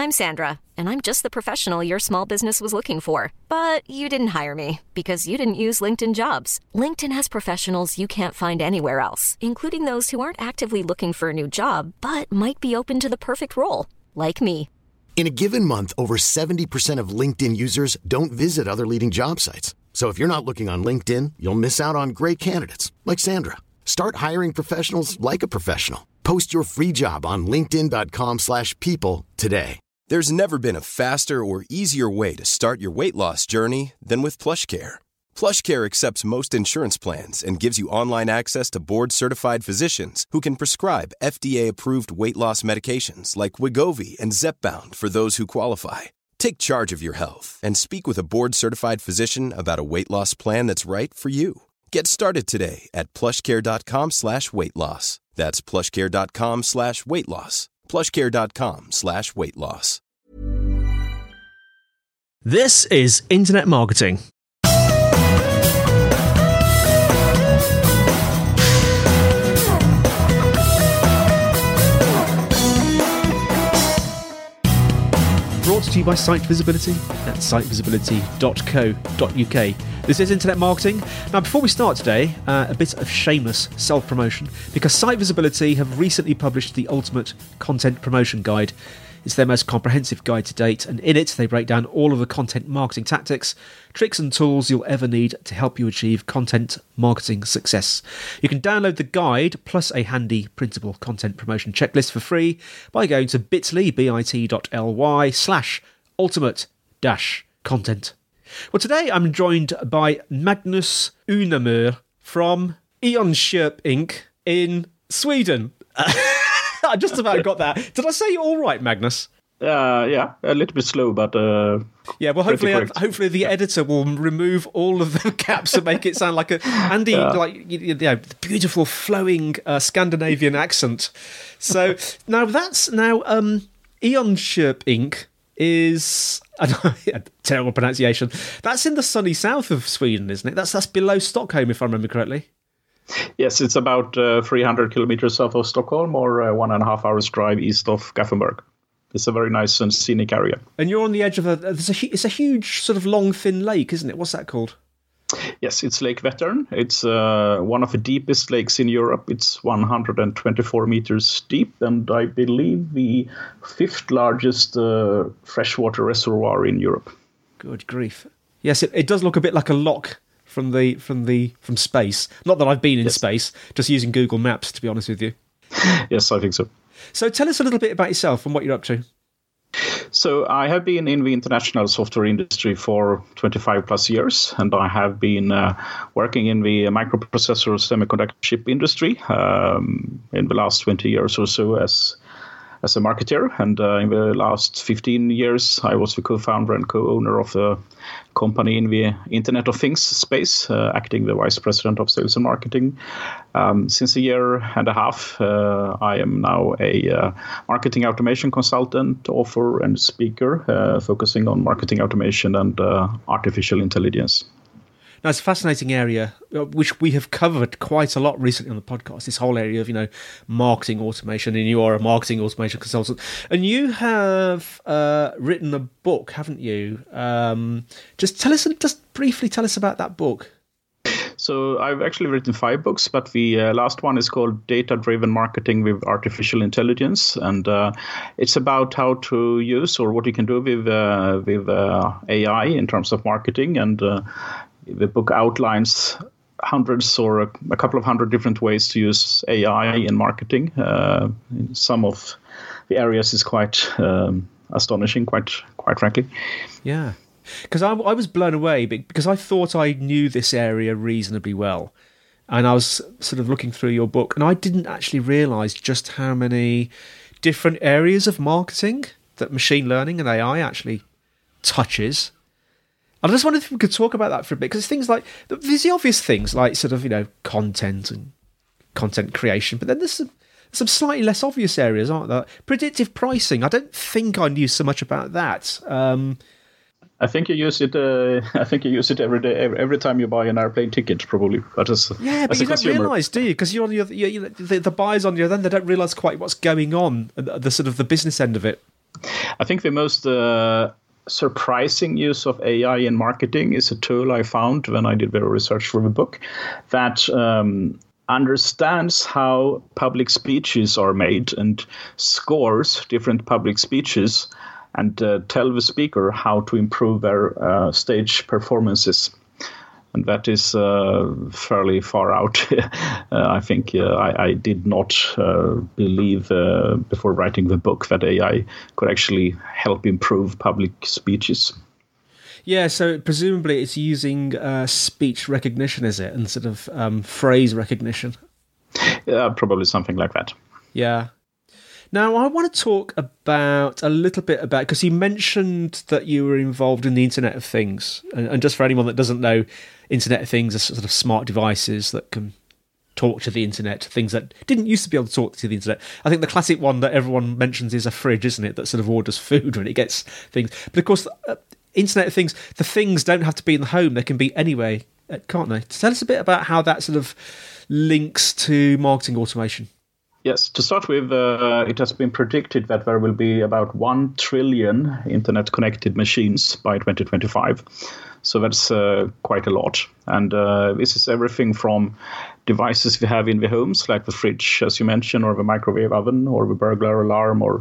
I'm Sandra, and I'm just the professional your small business was looking for. But you didn't hire me because you didn't use LinkedIn Jobs. LinkedIn has professionals you can't find anywhere else, including those who aren't actively looking for a new job, but might be open to the perfect role, like me. In a given month, over 70% of LinkedIn users don't visit other leading job sites. So if you're not looking on LinkedIn, you'll miss out on great candidates like Sandra. Start hiring professionals like a professional. Post your free job on linkedin.com/people today. There's never been a faster or easier way to start your weight loss journey than with PlushCare. PlushCare accepts most insurance plans and gives you online access to board-certified physicians who can prescribe FDA-approved weight loss medications like Wegovy and Zepbound for those who qualify. Take charge of your health and speak with a board-certified physician about a weight loss plan that's right for you. Get started today at plushcare.com/weight loss. That's plushcare.com/weight loss. plushcare.com/weight loss. This is Internet Marketing. Brought to you by Site Visibility at sitevisibility.co.uk. This is Internet Marketing. Now, before we start today, a bit of shameless self-promotion, because Site Visibility have recently published the Ultimate Content Promotion Guide. It's their most comprehensive guide to date, and in it they break down all of the content marketing tactics, tricks and tools you'll ever need to help you achieve content marketing success. You can download the guide plus a handy printable content promotion checklist for free by going to bit.ly/ultimate-content. Well, today I'm joined by Magnus Unamer from Eonköping in Sweden. I just about got that. Did I say it all right, Magnus? Yeah, a little bit slow, but yeah. Well, hopefully the editor will remove all of the caps and make it sound like a Andy, like beautiful flowing Scandinavian accent. So now Eonköping is terrible pronunciation. That's in the sunny south of Sweden, isn't it? That's below Stockholm, if I remember correctly. Yes, it's about 300 kilometers south of Stockholm, or 1.5 hours drive east of Gothenburg. It's a very nice and scenic area. And you're on the edge of it's a huge sort of long, thin lake, isn't it? What's that called? Yes, it's Lake Vättern. It's one of the deepest lakes in Europe. It's 124 meters deep, and I believe the 5th largest freshwater reservoir in Europe. Good grief! Yes, it does look a bit like a loch from space. Not that I've been in space, just using Google Maps, to be honest with you. Yes, I think so. So tell us a little bit about yourself and what you're up to. So I have been in the international software industry for 25 plus years, and I have been working in the microprocessor semiconductor chip industry in the last 20 years or so as a marketer. And in the last 15 years, I was the co-founder and co-owner of the company in the Internet of Things space, acting the vice president of sales and marketing. Since a year and a half, I am now a marketing automation consultant, author, and speaker, focusing on marketing automation and artificial intelligence. Now, it's a fascinating area, which we have covered quite a lot recently on the podcast, this whole area of, marketing automation, and you are a marketing automation consultant. And you have written a book, haven't you? Just briefly tell us about that book. So I've actually written 5 books, but the last one is called Data-Driven Marketing with Artificial Intelligence. And it's about how to use, or what you can do with AI in terms of marketing. And the book outlines hundreds or a couple of hundred different ways to use AI in marketing. Some of the areas is quite astonishing, quite frankly. Yeah, because I was blown away because I thought I knew this area reasonably well. And I was sort of looking through your book, and I didn't actually realise just how many different areas of marketing that machine learning and AI actually touches. I just wondered if we could talk about that for a bit, because things like, there's the obvious things like sort of, content and content creation, but then there's some slightly less obvious areas, aren't there? Predictive pricing. I don't think I knew so much about that. I think you use it. Every day, every time you buy an airplane ticket, probably. But but you don't realise, do you? Because you're on the buyers on the other end, they don't realise quite what's going on, the sort of the business end of it. I think the most surprising use of AI in marketing is a tool I found when I did the research for the book that understands how public speeches are made and scores different public speeches and tell the speaker how to improve their stage performances. And that is fairly far out. I think I did not believe before writing the book that AI could actually help improve public speeches. Yeah, so presumably it's using speech recognition, is it? And sort of phrase recognition? Yeah, probably something like that. Yeah. Now, I want to talk a little bit about, because you mentioned that you were involved in the Internet of Things. And just for anyone that doesn't know, Internet of Things are sort of smart devices that can talk to the internet, things that didn't used to be able to talk to the internet. I think the classic one that everyone mentions is a fridge, isn't it? That sort of orders food when it gets things. But of course, Internet of Things, the things don't have to be in the home. They can be anywhere, can't they? Tell us a bit about how that sort of links to marketing automation. Yes, to start with, it has been predicted that there will be about 1 trillion internet-connected machines by 2025. So that's quite a lot. And this is everything from devices we have in the homes, like the fridge, as you mentioned, or the microwave oven, or the burglar alarm, or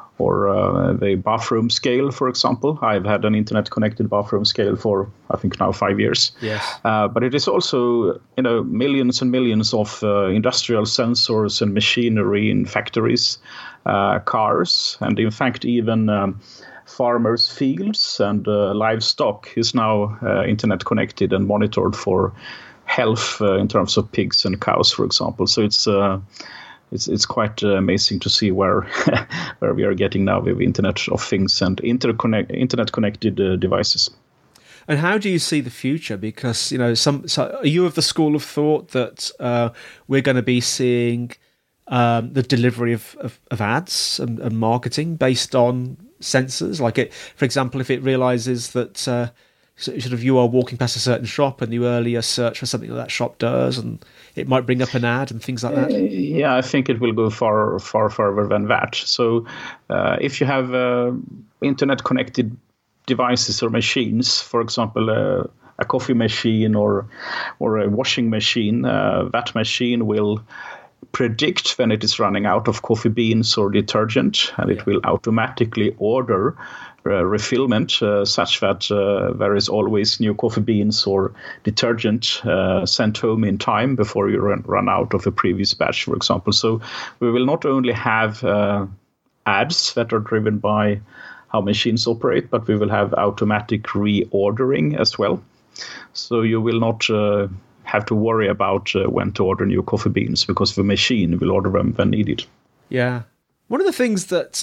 the bathroom scale, for example. I've had an internet-connected bathroom scale for, I think, now 5 years. Yes. But it is also, millions and millions of industrial sensors and machinery in factories, cars, and in fact, even farmers' fields and livestock is now internet-connected and monitored for health in terms of pigs and cows, for example. So it's quite amazing to see where we are getting now with Internet of Things and internet-connected devices. And how do you see the future? Because are you of the school of thought that we're going to be seeing the delivery of ads and marketing based on sensors? Like, for example, if it realizes that sort of you are walking past a certain shop and you earlier search for something that shop does, and it might bring up an ad and things like that. Yeah, I think it will go far further than that. So if you have internet connected devices or machines, for example, a coffee machine or a washing machine, that machine will predict when it is running out of coffee beans or detergent, and it will automatically order refillment such that there is always new coffee beans or detergent sent home in time before you run out of a previous batch, for example. So we will not only have ads that are driven by how machines operate, but we will have automatic reordering as well. So you will not have to worry about when to order new coffee beans, because the machine will order them when needed. Yeah. One of the things that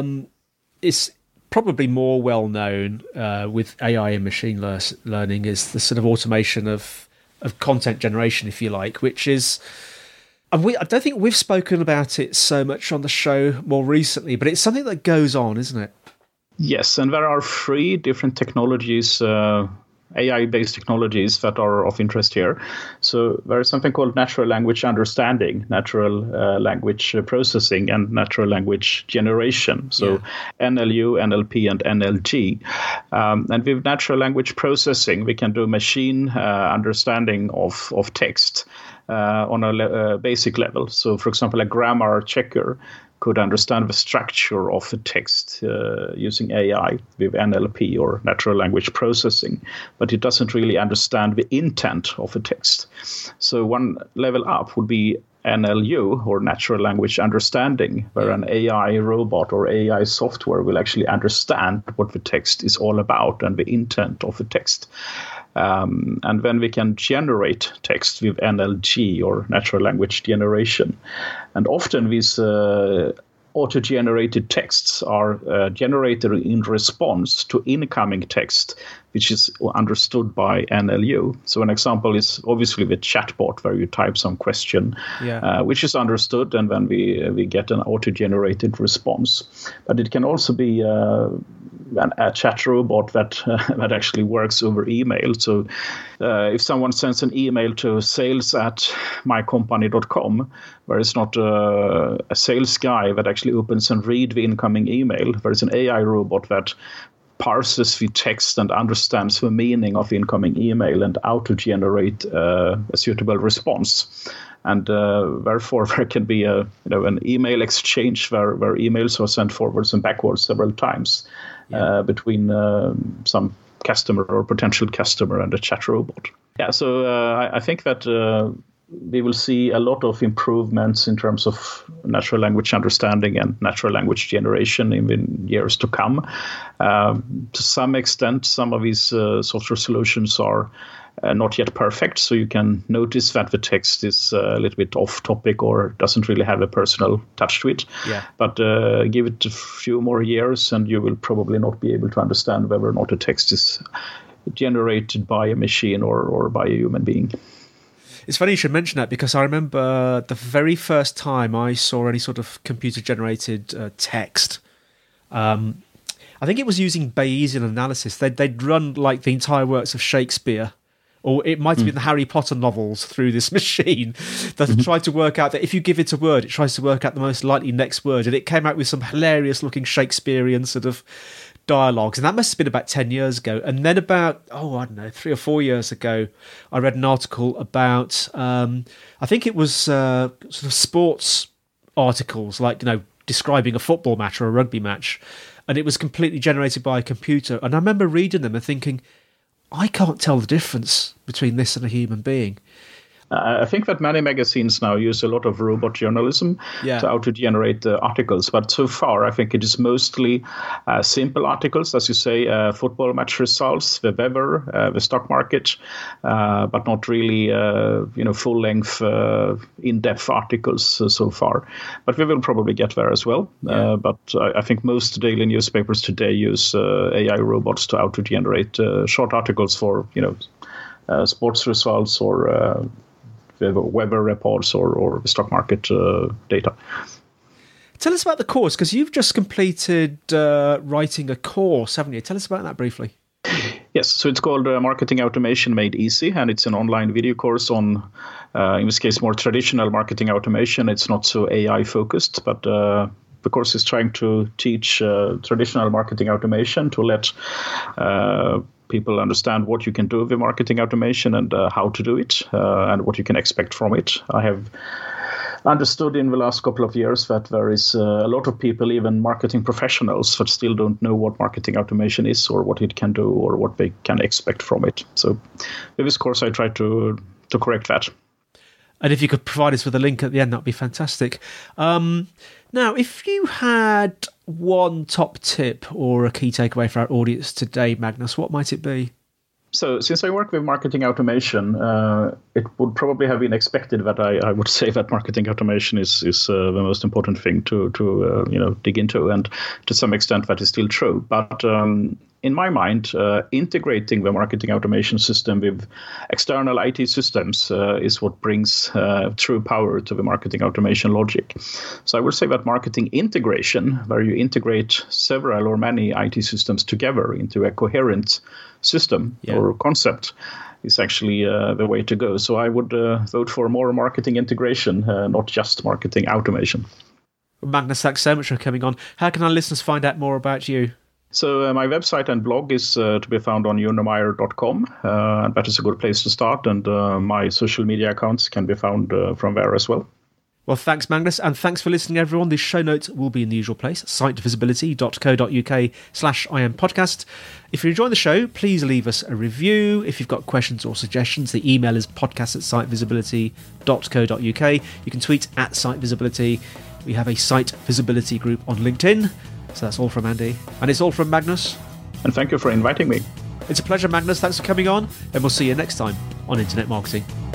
is probably more well known with AI and machine learning is the sort of automation of content generation, if you like, which is, I don't think we've spoken about it so much on the show more recently, but it's something that goes on, isn't it? Yes, and there are 3 different technologies, AI-based technologies that are of interest here. So there is something called natural language understanding, natural language processing, and natural language generation. So NLU, NLP, and NLG. And with natural language processing, we can do machine understanding of text on a basic level. So, for example, a grammar checker could understand the structure of a text using AI with NLP or natural language processing, but it doesn't really understand the intent of a text. So one level up would be NLU, or natural language understanding, where an AI robot or AI software will actually understand what the text is all about and the intent of the text. And then we can generate text with NLG, or natural language generation. And often these auto-generated texts are generated in response to incoming text, which is understood by NLU. So an example is obviously the chatbot, where you type some question, which is understood, and then we get an auto-generated response. But it can also be a chat robot that that actually works over email. So if someone sends an email to sales@mycompany.com, where it's not a sales guy that actually opens and reads the incoming email, there is an AI robot that parses the text and understands the meaning of the incoming email and auto-generate a suitable response. And therefore, there can be an email exchange where emails are sent forwards and backwards several times between some customer or potential customer and a chat robot. Yeah, so I think that we will see a lot of improvements in terms of natural language understanding and natural language generation in the years to come. To some extent, some of these software solutions are not yet perfect, so you can notice that the text is a little bit off topic or doesn't really have a personal touch to it. Yeah. But give it a few more years and you will probably not be able to understand whether or not the text is generated by a machine or by a human being. It's funny you should mention that, because I remember the very first time I saw any sort of computer-generated text. I think it was using Bayesian analysis. They'd run like the entire works of Shakespeare, or it might have been the Harry Potter novels, through this machine that tried to work out that if you give it a word, it tries to work out the most likely next word. And it came out with some hilarious-looking Shakespearean sort of dialogues, and that must have been about 10 years ago. And then about 3 or 4 years ago, I read an article about I think it was sort of sports articles, like describing a football match or a rugby match, and it was completely generated by a computer. And I remember reading them and thinking, I can't tell the difference between this and a human being. I think that many magazines now use a lot of robot journalism to auto-generate articles. But so far, I think it is mostly simple articles, as you say, football match results, the weather, the stock market, but not really, full-length, in-depth articles so far. But we will probably get there as well. Yeah. But I think most daily newspapers today use AI robots to auto-generate short articles for, sports results or weather reports or the stock market data. Tell us about the course, because you've just completed writing a course, haven't you? Tell us about that briefly. Yes, so it's called Marketing Automation Made Easy, and it's an online video course on, in this case, more traditional marketing automation. It's not so AI focused, but the course is trying to teach traditional marketing automation to let people understand what you can do with marketing automation and how to do it and what you can expect from it. I have understood in the last couple of years that there is a lot of people, even marketing professionals, that still don't know what marketing automation is or what it can do or what they can expect from it. So with this course, I try to correct that. And if you could provide us with a link at the end, that'd be fantastic. Now, if you had one top tip or a key takeaway for our audience today, Magnus, what might it be? So since I work with marketing automation, it would probably have been expected that I would say that marketing automation is the most important thing to dig into, and to some extent that is still true. But in my mind, integrating the marketing automation system with external IT systems is what brings true power to the marketing automation logic. So I would say that marketing integration, where you integrate several or many IT systems together into a coherent system or concept, is actually the way to go. So I would vote for more marketing integration, not just marketing automation. Magnus, thanks so much for coming on. How can our listeners find out more about you? So my website and blog is to be found on jonomeyer.com, and that is a good place to start. And my social media accounts can be found from there as well. Well, thanks, Magnus, and thanks for listening, everyone. The show notes will be in the usual place, sitevisibility.co.uk/IMPodcast. If you're enjoying the show, please leave us a review. If you've got questions or suggestions, the email is podcast@sitevisibility.co.uk. You can tweet @sitevisibility. We have a Site Visibility group on LinkedIn. So that's all from Andy. And it's all from Magnus. And thank you for inviting me. It's a pleasure, Magnus. Thanks for coming on. And we'll see you next time on Internet Marketing.